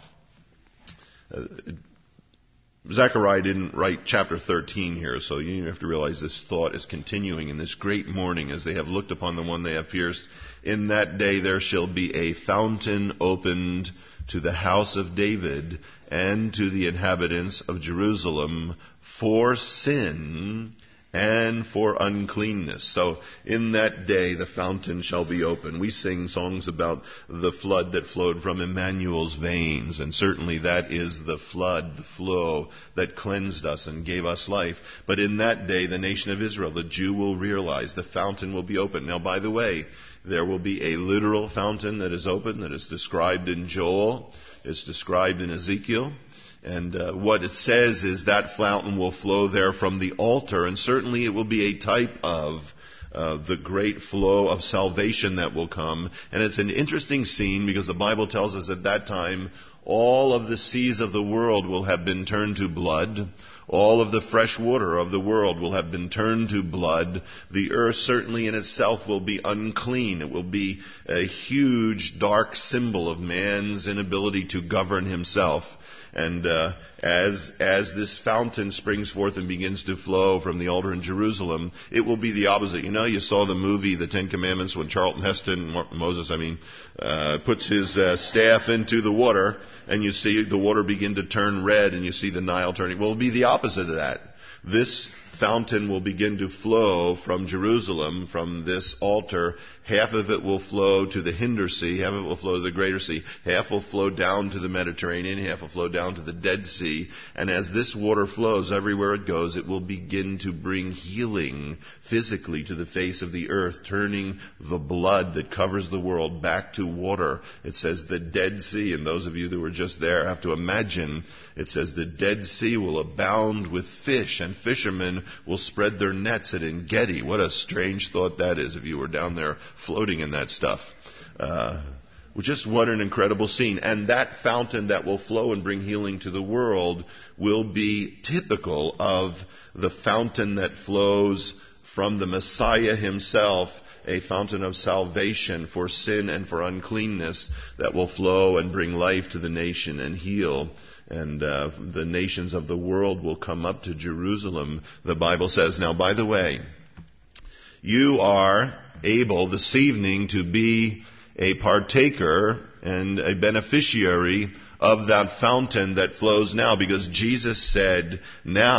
Zechariah didn't write chapter 13 here, so you have to realize this thought is continuing in this great mourning as they have looked upon the one they have pierced. In that day there shall be a fountain opened to the house of David and to the inhabitants of Jerusalem for sin and for uncleanness. So in that day the fountain shall be open. We sing songs about the flood that flowed from Emmanuel's veins, and certainly that is the flood, the flow that cleansed us and gave us life. But in that day the nation of Israel, the Jew, will realize the fountain will be open. Now, by the way, there will be a literal fountain that is open, that is described in Joel, it's described in Ezekiel. And what it says is that fountain will flow there from the altar, and certainly it will be a type of the great flow of salvation that will come. And it's an interesting scene because the Bible tells us at that time all of the seas of the world will have been turned to blood. All of the fresh water of the world will have been turned to blood. The earth certainly in itself will be unclean. It will be a huge dark symbol of man's inability to govern himself. And as this fountain springs forth and begins to flow from the altar in Jerusalem, it will be the opposite. You know, you saw the movie The Ten Commandments when Charlton Heston, puts his staff into the water, and you see the water begin to turn red, and you see the Nile turning. Well, it'll be the opposite of that. This fountain will begin to flow from Jerusalem, from this altar. Half of it will flow to the Hinder Sea, half of it will flow to the Greater Sea, half will flow down to the Mediterranean, half will flow down to the Dead Sea. And as this water flows everywhere it goes, it will begin to bring healing physically to the face of the earth, turning the blood that covers the world back to water. It says the Dead Sea, and those of you that were just there have to imagine, it says the Dead Sea will abound with fish, and fishermen will spread their nets at En-Gedi. What a strange thought that is if you were down there floating in that stuff. Just what an incredible scene. And that fountain that will flow and bring healing to the world will be typical of the fountain that flows from the Messiah himself, a fountain of salvation for sin and for uncleanness that will flow and bring life to the nation and heal. And the nations of the world will come up to Jerusalem, the Bible says. Now, by the way, you are able this evening to be a partaker and a beneficiary of that fountain that flows now, because Jesus said, now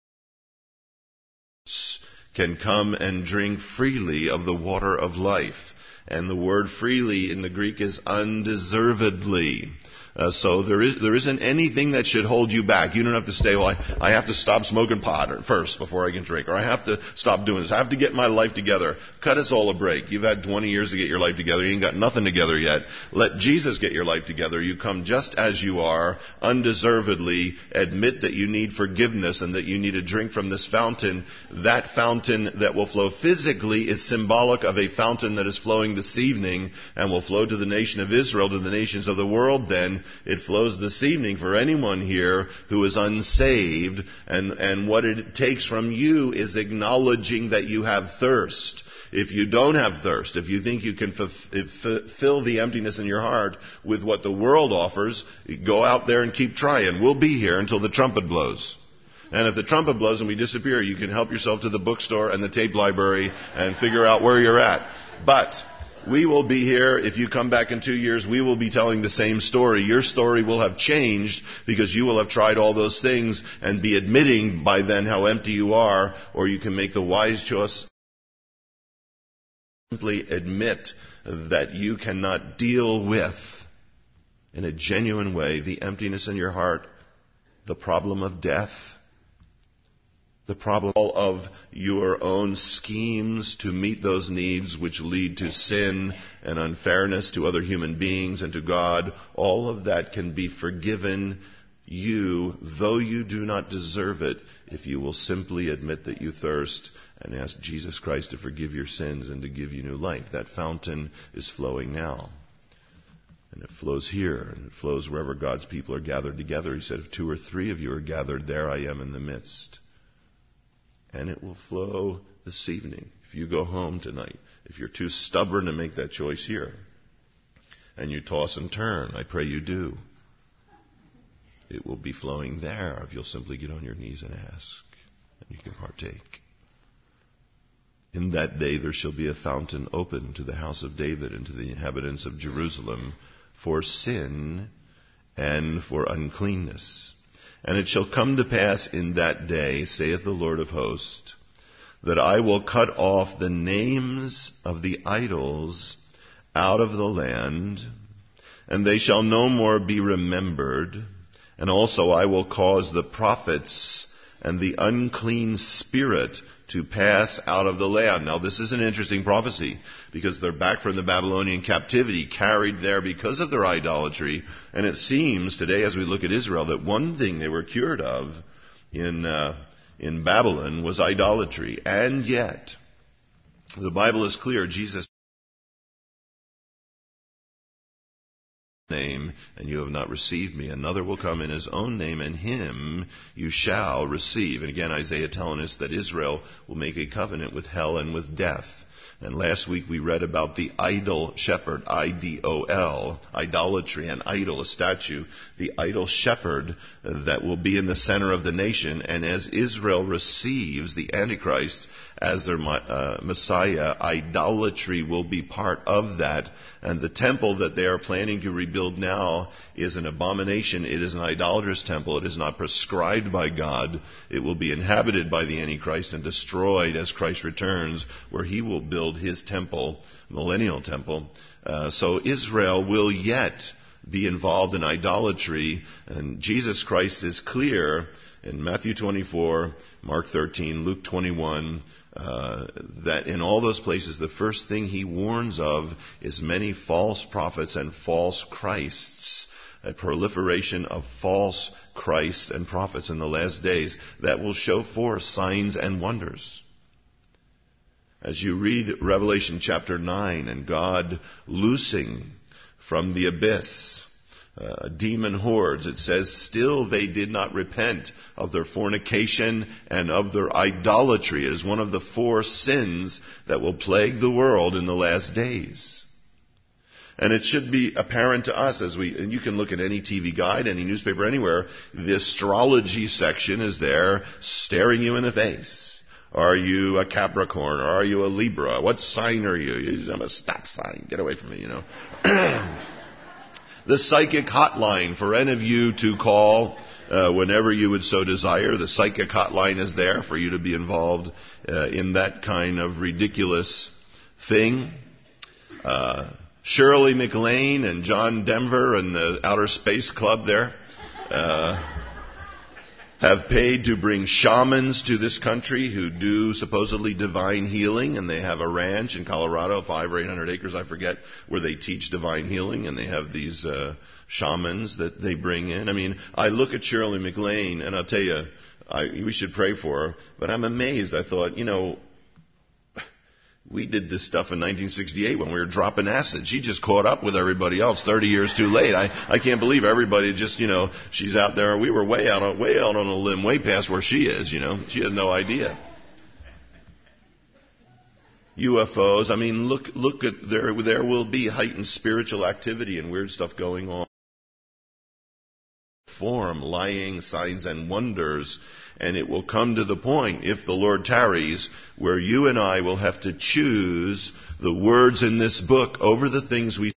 can come and drink freely of the water of life. And the word freely in the Greek is undeservedly. So there isn't anything that should hold you back. You don't have to say, well, I have to stop smoking pot first before I can drink, or I have to stop doing this. I have to get my life together. Cut us all a break. You've had 20 years to get your life together. You ain't got nothing together yet. Let Jesus get your life together. You come just as you are, undeservedly. Admit that you need forgiveness and that you need a drink from this fountain. That fountain that will flow physically is symbolic of a fountain that is flowing this evening and will flow to the nation of Israel, to the nations of the world then. It flows this evening for anyone here who is unsaved, and what it takes from you is acknowledging that you have thirst. If you don't have thirst, if you think you can fill the emptiness in your heart with what the world offers, go out there and keep trying. We'll be here until the trumpet blows. And if the trumpet blows and we disappear, you can help yourself to the bookstore and the tape library and figure out where you're at. But we will be here. If you come back in 2 years, we will be telling the same story. Your story will have changed because you will have tried all those things and be admitting by then how empty you are. Or you can make the wise choice. Simply admit that you cannot deal with, in a genuine way, the emptiness in your heart, the problem of death, the problem of your own schemes to meet those needs which lead to sin and unfairness to other human beings and to God. All of that can be forgiven you, though you do not deserve it, if you will simply admit that you thirst and ask Jesus Christ to forgive your sins and to give you new life. That fountain is flowing now. And it flows here, and it flows wherever God's people are gathered together. He said, if 2 or 3 of you are gathered, there I am in the midst. And it will flow this evening. If you go home tonight, if you're too stubborn to make that choice here, and you toss and turn, I pray you do, it will be flowing there if you'll simply get on your knees and ask, and you can partake. In that day there shall be a fountain open to the house of David and to the inhabitants of Jerusalem for sin and for uncleanness. And it shall come to pass in that day, saith the Lord of hosts, that I will cut off the names of the idols out of the land, and they shall no more be remembered. And also I will cause the prophets and the unclean spirit to pass out of the land. Now this is an interesting prophecy, because they're back from the Babylonian captivity, carried there because of their idolatry. And it seems today, as we look at Israel, that one thing they were cured of in Babylon was idolatry. And yet, the Bible is clear, Jesus name, and you have not received me. Another will come in his own name, and him you shall receive. And again, Isaiah telling us that Israel will make a covenant with hell and with death. And last week we read about the idol shepherd, I-D-O-L, idolatry, an idol, a statue, the idol shepherd that will be in the center of the nation. And as Israel receives the Antichrist as their Messiah, idolatry will be part of that. And the temple that they are planning to rebuild now is an abomination. It is an idolatrous temple. It is not prescribed by God. It will be inhabited by the Antichrist and destroyed as Christ returns, where he will build his temple, millennial temple. So Israel will yet be involved in idolatry. And Jesus Christ is clear in Matthew 24, Mark 13, Luke 21, that in all those places, the first thing he warns of is many false prophets and false Christs, a proliferation of false Christs and prophets in the last days that will show forth signs and wonders. As you read Revelation chapter 9, and God loosing from the abyss demon hordes, it says, still they did not repent of their fornication and of their idolatry. It is one of the 4 sins that will plague the world in the last days. And it should be apparent to us and you can look at any TV guide, any newspaper, anywhere, the astrology section is there staring you in the face. Are you a Capricorn? Or are you a Libra? What sign are you? I'm a stop sign. Get away from me, The psychic hotline for any of you to call whenever you would so desire. The psychic hotline is there for you to be involved in that kind of ridiculous thing. Shirley MacLaine and John Denver and the Outer Space Club there have paid to bring shamans to this country who do supposedly divine healing, and they have a ranch in Colorado, 500 or 800 acres, I forget, where they teach divine healing, and they have these shamans that they bring in. I mean, I look at Shirley MacLaine, and I'll tell you, we should pray for her, but I'm amazed. I thought, we did this stuff in 1968 when we were dropping acid. She just caught up with everybody else 30 years too late. I can't believe everybody just, she's out there. We were way out on a limb, way past where she is, She has no idea. UFOs, I mean, look at, there will be heightened spiritual activity and weird stuff going on. Form, lying, signs and wonders. And it will come to the point, if the Lord tarries, where you and I will have to choose the words in this book over the things we.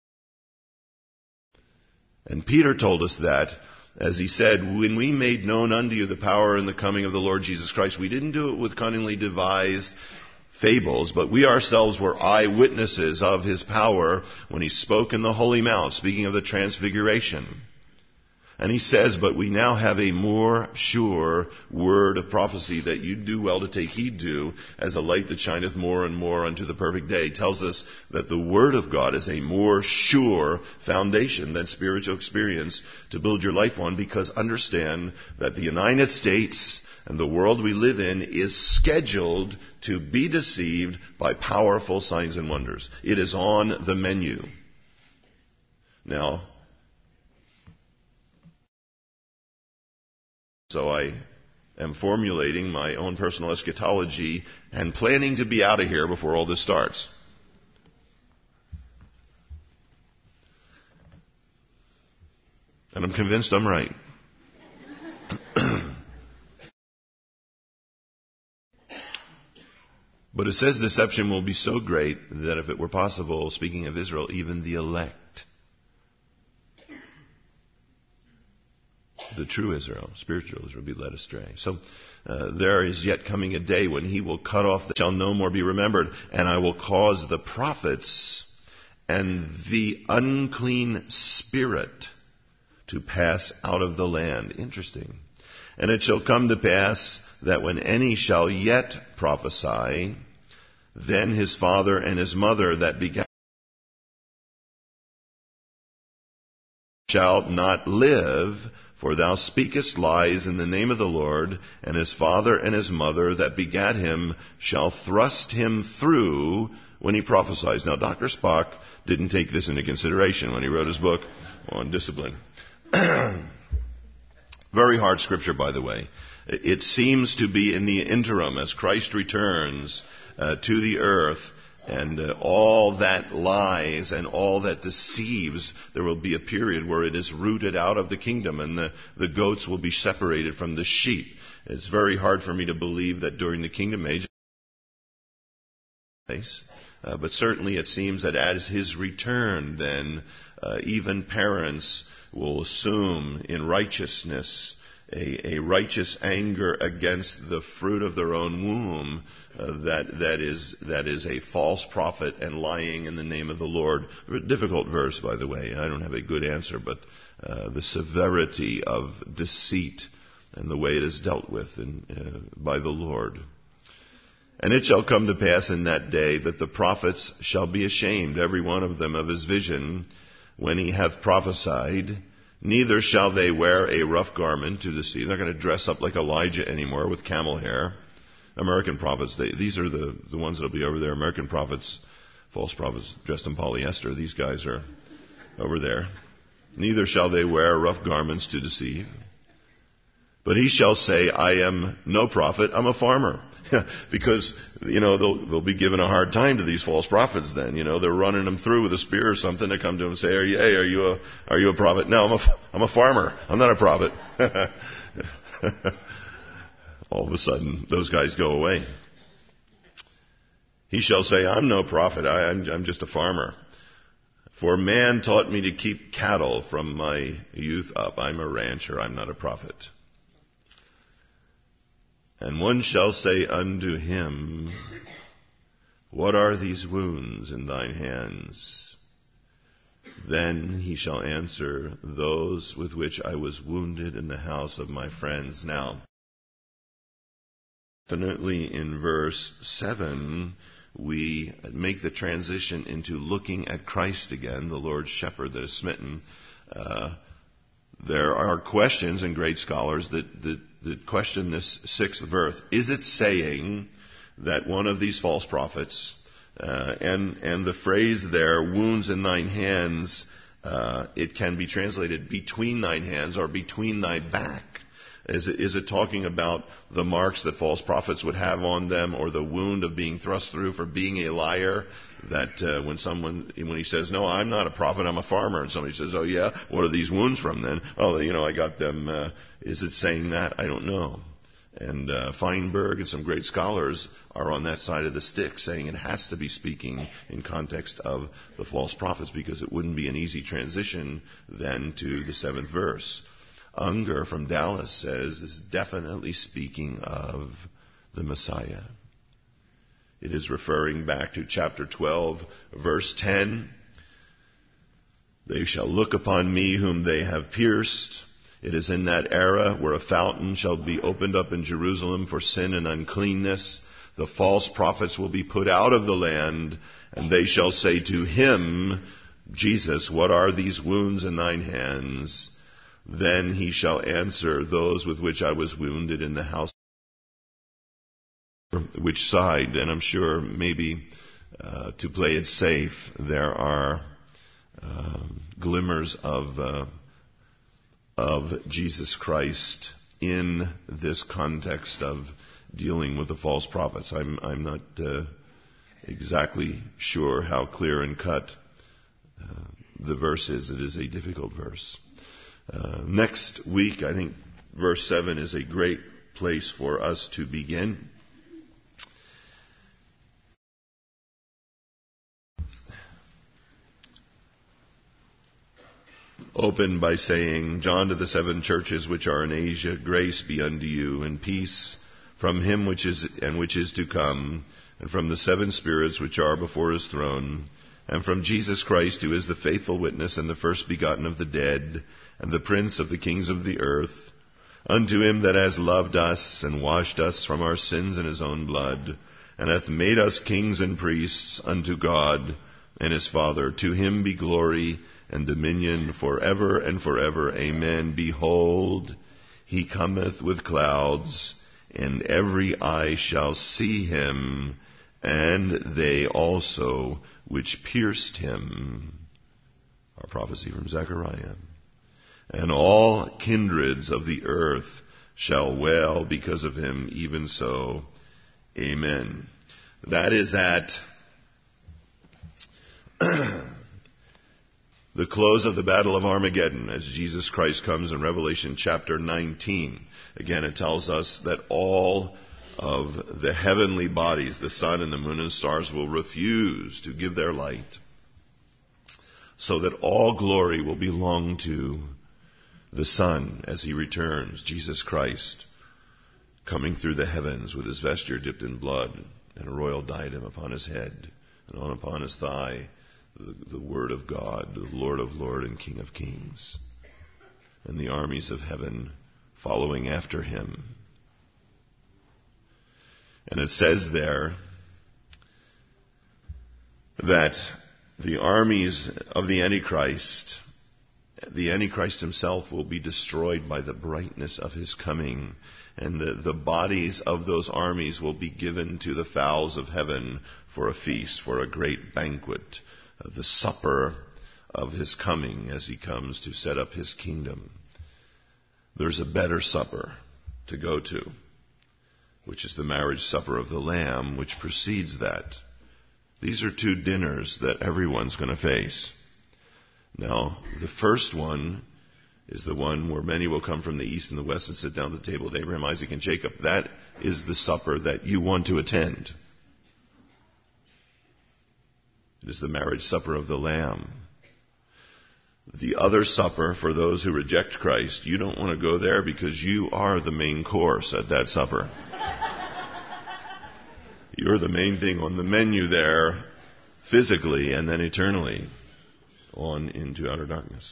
And Peter told us that, as he said, when we made known unto you the power and the coming of the Lord Jesus Christ, we didn't do it with cunningly devised fables, but we ourselves were eyewitnesses of his power when he spoke in the Holy Mount, speaking of the transfiguration. And he says, but we now have a more sure word of prophecy that you do well to take heed to, as a light that shineth more and more unto the perfect day. It tells us that the word of God is a more sure foundation than spiritual experience to build your life on, because understand that the United States and the world we live in is scheduled to be deceived by powerful signs and wonders. It is on the menu. Now, so I am formulating my own personal eschatology and planning to be out of here before all this starts. And I'm convinced I'm right. But it says deception will be so great that if it were possible, speaking of Israel, even the elect, the true Israel, spiritual Israel, will be led astray. So there is yet coming a day when he will cut off, that shall no more be remembered, and I will cause the prophets and the unclean spirit to pass out of the land. Interesting. And it shall come to pass that when any shall yet prophesy, then his father and his mother that begat shall not live, for thou speakest lies in the name of the Lord, and his father and his mother that begat him shall thrust him through when he prophesies. Now, Dr. Spock didn't take this into consideration when he wrote his book on discipline. Very hard scripture, by the way. It seems to be in the interim as Christ returns to the earth, and all that lies and all that deceives, there will be a period where it is rooted out of the kingdom, and the goats will be separated from the sheep. It's very hard for me to believe that during the kingdom age, but certainly it seems that as his return, then even parents will assume in righteousness a righteous anger against the fruit of their own womb, that is a false prophet and lying in the name of the Lord. A difficult verse, by the way. I don't have a good answer, but the severity of deceit and the way it is dealt with by the Lord. And it shall come to pass in that day that the prophets shall be ashamed, every one of them, of his vision, when he hath prophesied. Neither shall they wear a rough garment to deceive. They're not going to dress up like Elijah anymore with camel hair. American prophets, these are the ones that will be over there. American prophets, false prophets dressed in polyester. These guys are over there. Neither shall they wear rough garments to deceive. But he shall say, I am no prophet, I'm a farmer. Because, they'll be given a hard time to these false prophets then. They're running them through with a spear or something to come to him and say, are you a prophet? No, I'm a farmer. I'm not a prophet. All of a sudden, those guys go away. He shall say, I'm no prophet. I'm just a farmer. For man taught me to keep cattle from my youth up. I'm a rancher. I'm not a prophet. And one shall say unto him, what are these wounds in thine hands? Then he shall answer, those with which I was wounded in the house of my friends. Now, definitely in verse 7, we make the transition into looking at Christ again, the Lord's shepherd that is smitten. There are questions, and great scholars that question this 6th verse. Is it saying that one of these false prophets, and the phrase there, wounds in thine hands, it can be translated between thine hands or between thy back? Is it talking about the marks that false prophets would have on them, or the wound of being thrust through for being a liar? That when he says, no, I'm not a prophet, I'm a farmer, and somebody says, oh yeah, what are these wounds from then? Oh, I got them. Is it saying that? I don't know. And Feinberg and some great scholars are on that side of the stick, saying it has to be speaking in context of the false prophets, because it wouldn't be an easy transition then to the 7th verse. Unger from Dallas says this is definitely speaking of the Messiah. It is referring back to chapter 12, verse 10. They shall look upon me whom they have pierced. It is in that era where a fountain shall be opened up in Jerusalem for sin and uncleanness. The false prophets will be put out of the land, and they shall say to him, Jesus, what are these wounds in thine hands? Then he shall answer, those with which I was wounded in the house. Which side? And I'm sure maybe to play it safe, there are glimmers of Jesus Christ in this context of dealing with the false prophets. I'm not exactly sure how clear and cut the verse is. It is a difficult verse. Next week, I think verse 7 is a great place for us to begin. Open by saying, John to the 7 churches which are in Asia, grace be unto you, and peace from him which is to come, and from the 7 spirits which are before his throne, and from Jesus Christ, who is the faithful witness and the first begotten of the dead, and the prince of the kings of the earth, unto him that has loved us, and washed us from our sins in his own blood, and hath made us kings and priests unto God and his Father. To him be glory and dominion forever and forever. Amen. Behold, he cometh with clouds, and every eye shall see him, and they also which pierced him. Our prophecy from Zechariah. And all kindreds of the earth shall wail because of him, even so. Amen. That is at the close of the Battle of Armageddon, as Jesus Christ comes in Revelation chapter 19. Again, it tells us that all of the heavenly bodies, the sun and the moon and stars, will refuse to give their light, so that all glory will belong to the Son as he returns, Jesus Christ, coming through the heavens with his vesture dipped in blood and a royal diadem upon his head, and on upon his thigh the word of God, the Lord of lords and King of kings, and the armies of heaven following after him. And it says there that the armies of the Antichrist himself will be destroyed by the brightness of his coming, and the bodies of those armies will be given to the fowls of heaven for a feast, for a great banquet, the supper of his coming as he comes to set up his kingdom. There's a better supper to go to, which is the marriage supper of the Lamb, which precedes that. These are 2 dinners that everyone's going to face. Now, the first one is the one where many will come from the east and the west and sit down at the table with Abraham, Isaac, and Jacob. That is the supper that you want to attend. It is the marriage supper of the Lamb. The other supper, for those who reject Christ, you don't want to go there because you are the main course at that supper. You're the main thing on the menu there, physically and then eternally, on into outer darkness.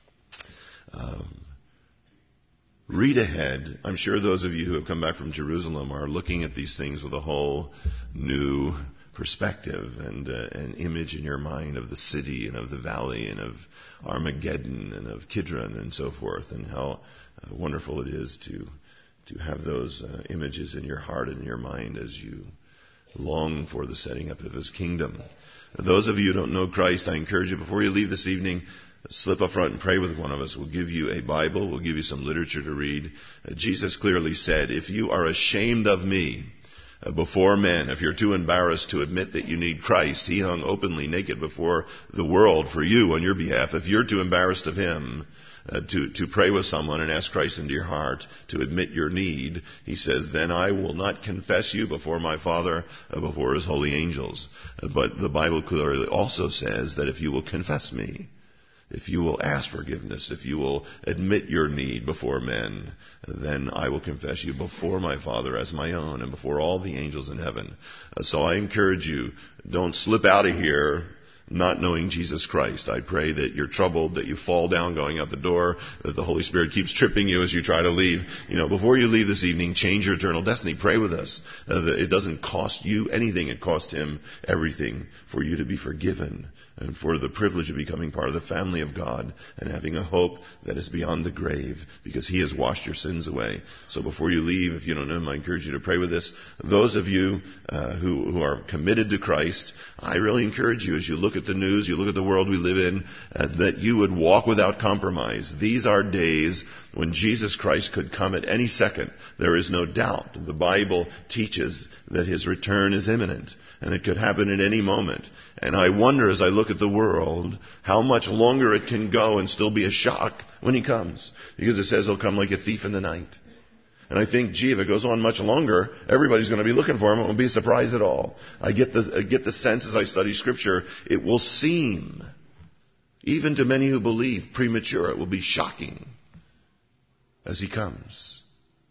Read ahead. I'm sure those of you who have come back from Jerusalem are looking at these things with a whole new perspective and an image in your mind of the city and of the valley and of Armageddon and of Kidron and so forth, and how wonderful it is to have those images in your heart and in your mind as you long for the setting up of his kingdom. Those of you who don't know Christ, I encourage you, before you leave this evening, slip up front and pray with one of us. We'll give you a Bible. We'll give you some literature to read. Jesus clearly said, if you are ashamed of me before men, if you're too embarrassed to admit that you need Christ, he hung openly naked before the world for you on your behalf. If you're too embarrassed of him to pray with someone and ask Christ into your heart, to admit your need, he says, then I will not confess you before my Father, before his holy angels. But the Bible clearly also says that if you will confess me, if you will ask forgiveness, if you will admit your need before men, then I will confess you before my Father as my own and before all the angels in heaven. So I encourage you, don't slip out of here not knowing Jesus Christ. I pray that you're troubled, that you fall down going out the door, that the Holy Spirit keeps tripping you as you try to leave. Before you leave this evening, change your eternal destiny. Pray with us. That it doesn't cost you anything. It cost him everything for you to be forgiven and for the privilege of becoming part of the family of God and having a hope that is beyond the grave because he has washed your sins away. So before you leave, if you don't know him, I encourage you to pray with this. Those of you who are committed to Christ, I really encourage you as you look at the news, you look at the world we live in, that you would walk without compromise. These are days when Jesus Christ could come at any second. There is no doubt. The Bible teaches that his return is imminent, and it could happen at any moment. And I wonder, as I look at the world, how much longer it can go and still be a shock when he comes. Because it says he'll come like a thief in the night. And I think, if it goes on much longer, everybody's going to be looking for him. It won't be a surprise at all. I get the sense as I study Scripture, it will seem, even to many who believe, premature. It will be shocking as he comes.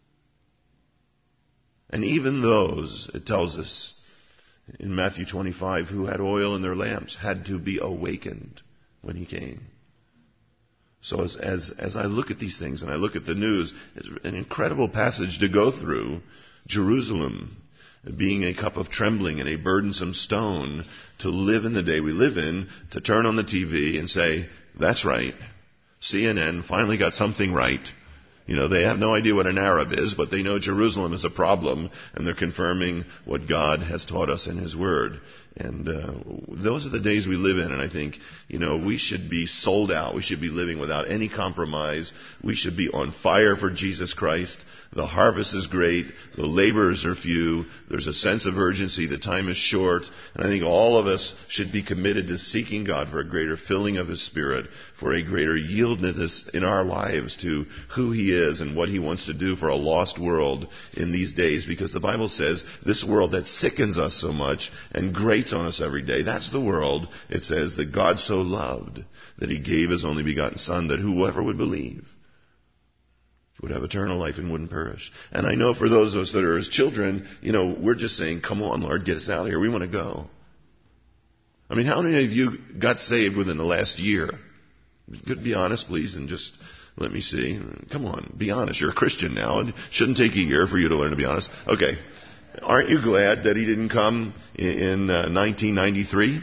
And even those, it tells us in Matthew 25, who had oil in their lamps, had to be awakened when he came. So as I look at these things and I look at the news, it's an incredible passage to go through. Jerusalem being a cup of trembling and a burdensome stone, to live in the day we live in, to turn on the TV and say, that's right, CNN finally got something right. They have no idea what an Arab is, but they know Jerusalem is a problem, and they're confirming what God has taught us in his word. And those are the days we live in, and I think, we should be sold out. We should be living without any compromise. We should be on fire for Jesus Christ. The harvest is great. The laborers are few. There's a sense of urgency. The time is short. And I think all of us should be committed to seeking God for a greater filling of his Spirit, for a greater yieldedness in our lives to who he is and what he wants to do for a lost world in these days. Because the Bible says this world that sickens us so much and grates on us every day, that's the world, it says, that God so loved that he gave his only begotten Son, that whoever would believe would have eternal life and wouldn't perish. And I know for those of us that are his children, we're just saying, come on, Lord, get us out of here. We want to go. I mean, how many of you got saved within the last year? Could be honest, please, and just let me see. Come on, be honest. You're a Christian now. It shouldn't take a year for you to learn to be honest. Okay. Aren't you glad that he didn't come in 1993?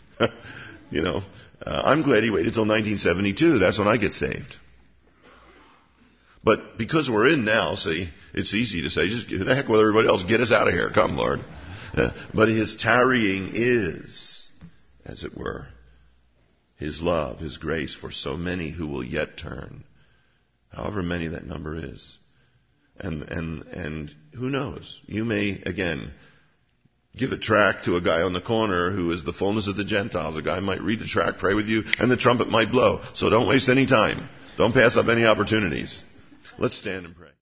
I'm glad he waited until 1972. That's when I get saved. But because we're in now, see, it's easy to say, just the heck with everybody else, get us out of here. Come, Lord. But his tarrying is, as it were, his love, his grace for so many who will yet turn, however many that number is. And who knows? You may, again, give a tract to a guy on the corner who is the fullness of the Gentiles. The guy might read the tract, pray with you, and the trumpet might blow. So don't waste any time. Don't pass up any opportunities. Let's stand and pray.